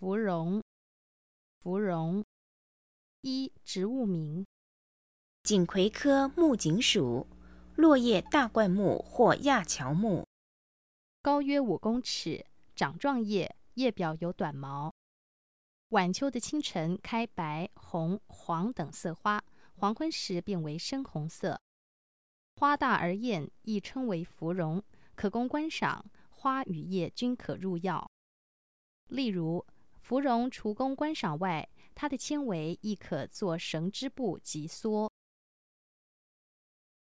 芙蓉，芙蓉。一、植物名。 锦葵科木槿属，落叶大灌木或亚乔木。 高约5公尺，掌状叶，叶表有短毛。晚秋的清晨开白、红、黄等色花，黄昏时变为深红色。花大而艳，亦称为芙蓉，可供观赏，花与叶均可入药。例如，芙蓉除供观赏外，它的纤维亦可做绳织布及梭。